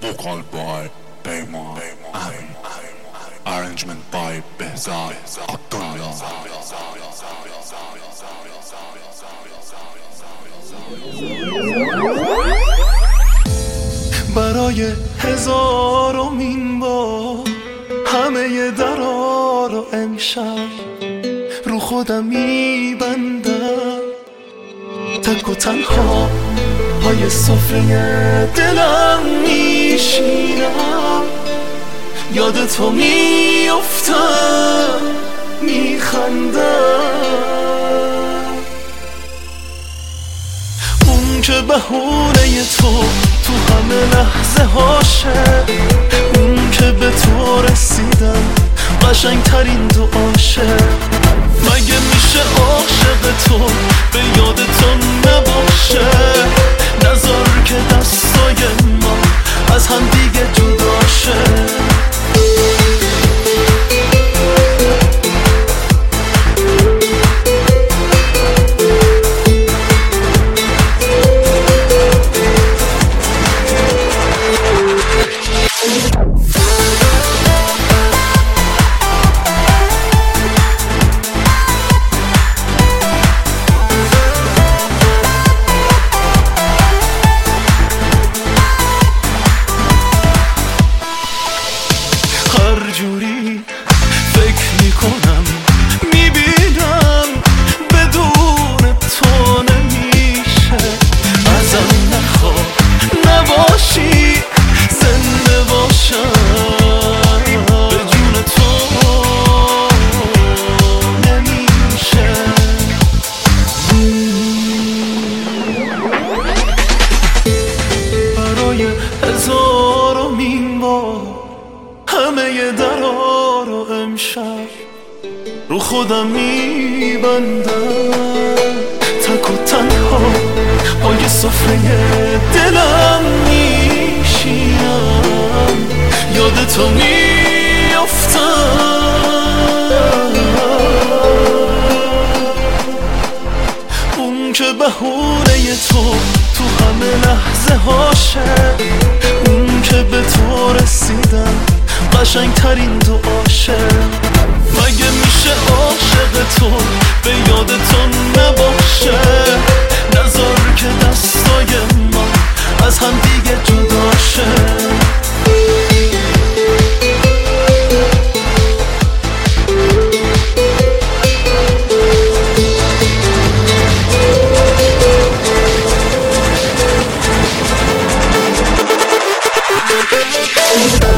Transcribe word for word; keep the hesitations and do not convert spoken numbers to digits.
Vocal by Payman, arrangement by Behzad Abdullah. برای هزارمین بار همه درا رو امشب رو خودم میبندم، تک و تنها پای سفره دلم میشینم، یاد تو میافتم میخندم. اون که بهونه تو تو همه لحظه هاشه، اون که به تو رسیدم قشنگ ترین دعاشه. مگه میشه عاشق تو به یاد تو نباشه؟ نذار که دستای ما از هم دیگه جدا شه. جوری فکر میکنم میبینم بدون تو نمیشه. ازم نخوا نباشی زنده باشم، بدون تو نمیشه. برای هزارمین بار همه درا رو امشب رو خودم میبندم، تک و تنها پای سفره دلم میشینم، یاد تو میافتم. اون که بهونه تو تو همه لحظه هاشه، اون که به تو رسیدم قشنگ ترین دعاشه. مگه میشه عاشق تو به یاد تو نباشه؟ نذار که دستای ما از هم دیگه جدا شه. Oh,